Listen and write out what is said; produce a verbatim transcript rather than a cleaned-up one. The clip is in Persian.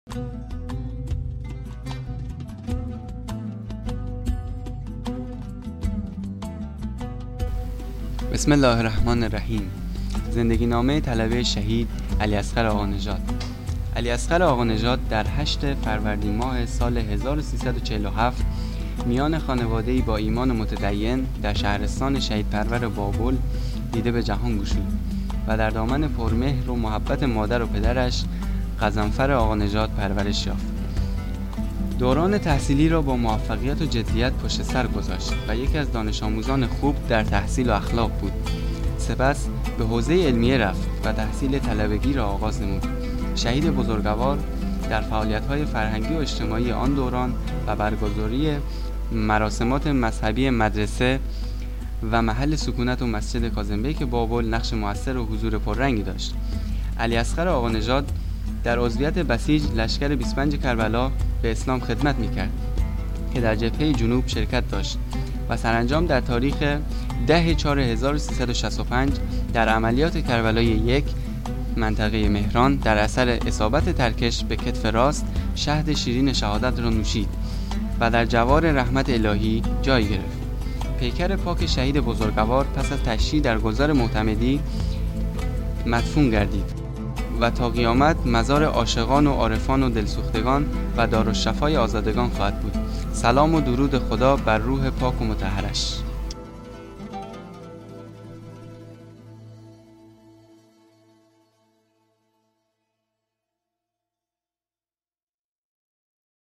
بسم الله الرحمن الرحیم. زندگی نامه طلبه شهید علیاصغر آقانژاد. علیاصغر آقانژاد در هشتم فروردین ماه سال هزار و سیصد و چهل و هفت میان خانواده‌ای با ایمان متدین در شهرستان شهید پرور بابل دیده به جهان گشود و در دامن پرمهر و محبت مادر و پدرش غضنفر آقانژاد پرورش یافت. دوران تحصیلی را با موفقیت و جدیت پشت سر گذاشت و یکی از دانش آموزان خوب در تحصیل و اخلاق بود. سپس به حوزه علمیه رفت و تحصیل طلبگی را آغاز نمود. شهید بزرگوار در فعالیت‌های فرهنگی و اجتماعی آن دوران و برگزاری مراسمات مذهبی مدرسه و محل سکونت و مسجد کاظم‌بیک بابل نقش مؤثر و حضور پررنگی داشت. علیاصغر آقانژاد در عضویت بسیج لشکر بیست و پنج کربلا به اسلام خدمت می‌کرد که در جبهه جنوب شرکت داشت و سرانجام در تاریخ ده چهار هزار و سیصد و شصت و پنج در عملیات کربلای یک منطقه مهران در اثر اصابت ترکش به کتف راست شهد شیرین شهادت را نوشید و در جوار رحمت الهی جای گرفت. پیکر پاک شهید بزرگوار پس از تشییع در گذار معتمدی مدفون گردید و تا قیامت مزار عاشقان و عارفان و دلسوختگان و دارالشفای آزادگان خواهد بود. سلام و درود خدا بر روح پاک و مطهرش.